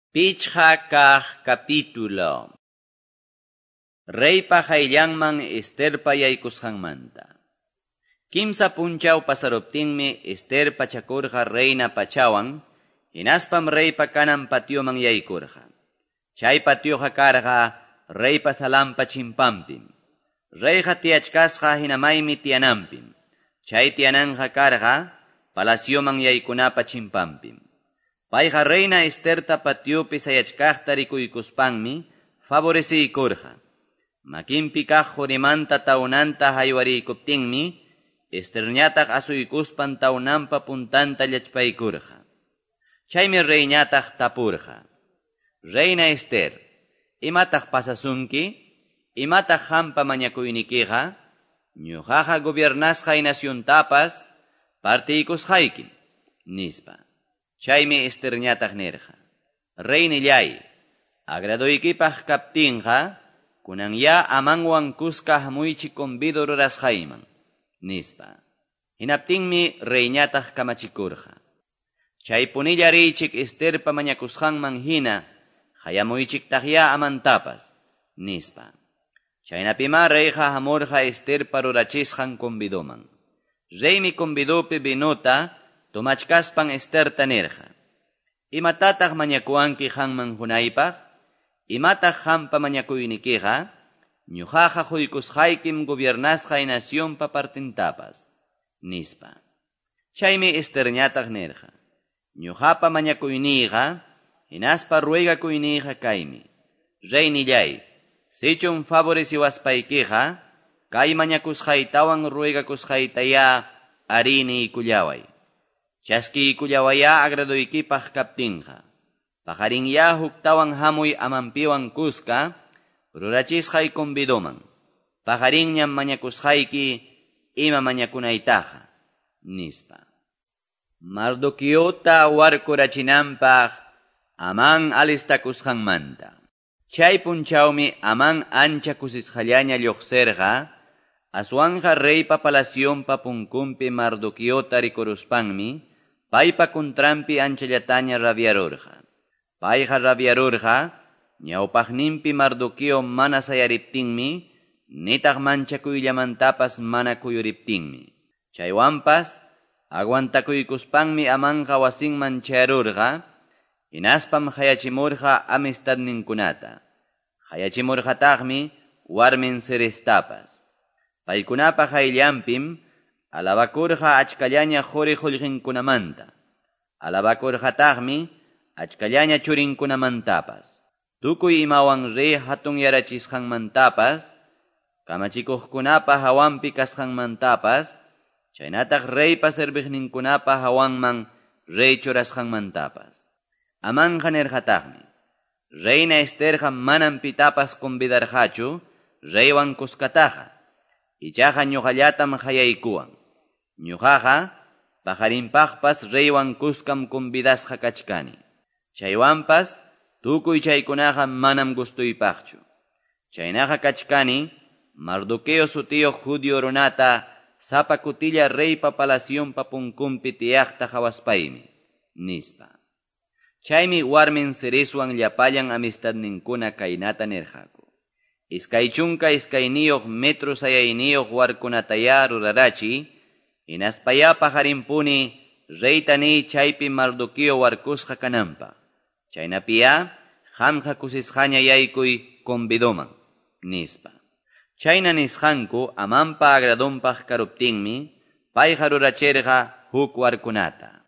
Pichqa kaq capítulo. Reypa hayllanman Esterpa yaykusqanmanta. Kimsa punchaw pasaruptinmi Ester pachakurqa reina pachawan, hinaspam reypa kanan patioman yaykurqa. Chay patioqa karqa reypa salampa chimpampim. Reyqa tiyachkasqa hinamaymi tiyananpim. Chay tiyananqa karqa palacioman yaykunapa chimpampim. Payqa reina Esterta patiopi sayachkaqta rikuykuspanmi favorecikurqa. Makinpi kaq hurimanta taunanta haywarikuptinmi Esterñataq asuykuspan taunanpa puntanta llachpaykurqa. Chaymi reyñataq tapurqa: Reina Ester, imataq pasasunki? Imataq hampa mañakuynikiqa? Ñuqaqa gobiernasqay naciontapas partiykusqaykim, nispa. Chaymi Esterñataq nirqa: Reynillay, agradoykipaq kaptinqa, kunan ya amanwan kuska hamuychi convido rurasqayman, nispa. Hinaptinmi reyñataq kamachikurqa: Chay punilla riychik Esterpa mañakusqanman hina, hayamuychiktaq ya amantapas, nispa. Chaynapima reyqa hamurqa Esterpa rurachisqan convidoman. Reymi convidopi binuta tomachkaspan Esterta nirqa: Imatataq mañakuanki hanman hunaypaq? Imataq hampa mañakuynikiqa? Ñuqaqa quykusqaykim gobiernasqay nacionpa partintapas, nispa. Chaymi Esterñataq nirqa: Ñuqapa mañakuyniyqa, hinaspa ruegakuyniqa kaymi: Reynillay, sichun favoreciwaspaykiqa, kay mañakusqaytawan ruegakusqaytaya arini kullaway. Chaski kullawaya agradoykipaq kaptinqa, pajarinya huktawan hamuy amampiwan kuska, rurachisqay convidoman. Pajarinñam mañakusqayki ima mañakunaytaqa, nispa. Mardoquiota warkurachinanpaq Aman alistakusqanmanta. Chay punchawmi Aman ancha kusisqallaña lluqsirqa, aswanqa reypa palacionpa punkunpi Mardoquiota rikuruspanmi, paypa kuntrampi anchallataña rabiarurqa. Payqa rabiarurqa, ñawpaqninpi Mardoqueo mana sayariptinmi, nitaq manchakuyllamantapas mana kuyuriptinmi. Chaywanpas, aguantakuykuspanmi Amanqa wasinman chayarurqa, hinaspam hayachimurqa amistadninkunata. Hayachimurqataqmi warmin Serestapas. Paykunapa hayllanpim, alabakurqa achkallaña quri qullqinkunamanta. Alabakurqataqmi achkallaña churinkunamantapas. Tukuy imawan rey hatun yarachisqanmantapas, kamachikuqkunapa hawanpi kasqanmantapas, chaynataq reypa serviqninkunapa hawanman rey churasqanmantapas. Amanqa nirqataqmi: Reina Esterqa manan pitapas convidarqachu reywan kuskataqa. Ichaqa ñuqallatam hayaykuwan. Ñuqaqa pajarinpaqpas reywan kuskam convidasqa kachkani. Chaywanpas tukuy chaykunaqa manam gustuypaqchu. Chaynaqa kachkani Mardoqueo sutiyuq judío runata sapa kutilla reypa palacionpa punkunpi tiyaqta hawaspaymi, nispa. Chaymi warmin Cereswan llapallan amistadninkuna kaynata nirqaku: Iskay chunka iskayniyuq metro sayayniyuq warkunataya rurarachi, hinaspaya pajarinpuni reytani chaypi Mardoqueo warkusqa kananpaq. Chaynapiya qamqa kusisqaña yaykuy convidoman, nispa. Chayna nisqanku Amanpa agradonpaq karuptinmi, payqa rurachirqa huk warkunata.